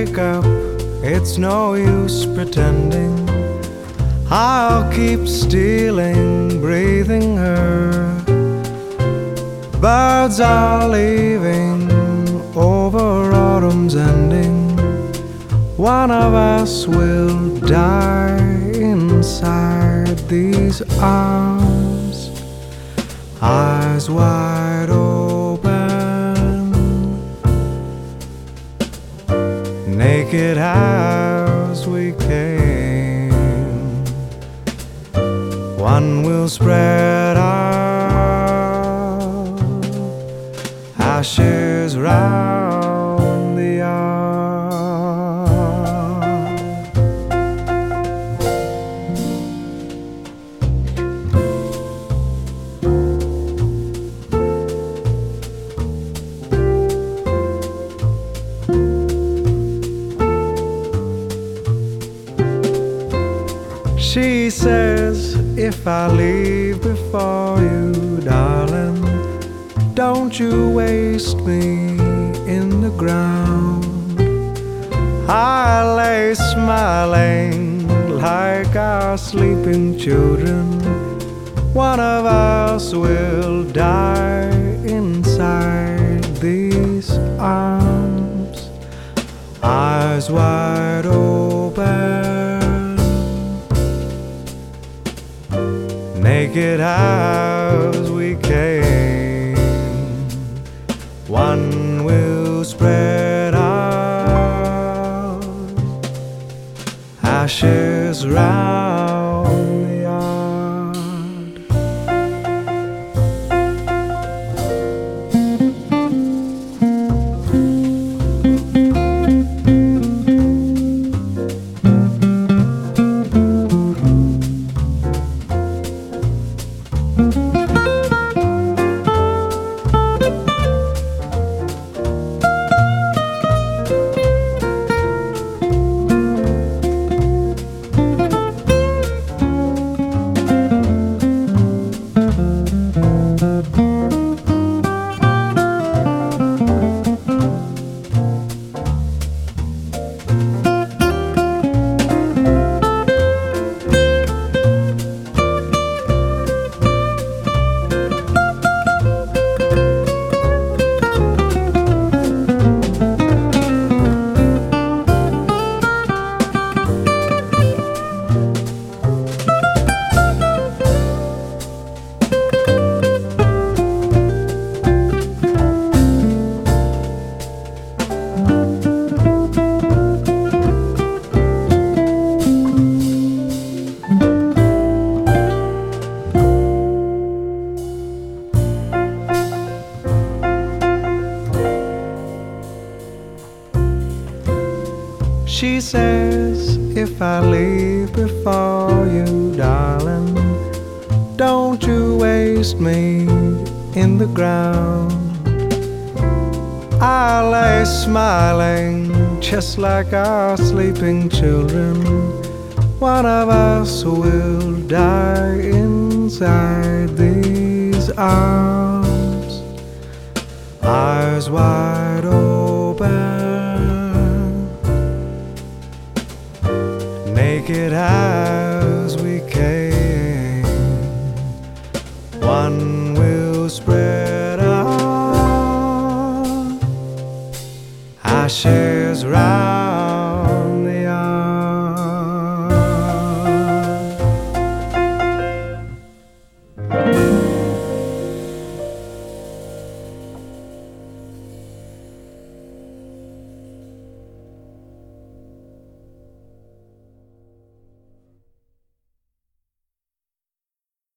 wake up, it's no use pretending. I'll keep stealing, breathing her. Birds are leaving over autumn's ending. One of us will die inside these arms, eyes wide open, naked as we came. One will spread out ashes round the yard. She says, if I leave before you, darling, don't you waste me in the ground. I lay smiling like our sleeping children. One of us will die inside these arms, eyes wide open, naked as we came. One will spread out ashes round the yard. She says, if I leave before you, darling, don't you waste me in the ground. I lay smiling just like our sleeping children. One of us will die inside these arms, eyes wide open, naked as we came. One will spread out ashes round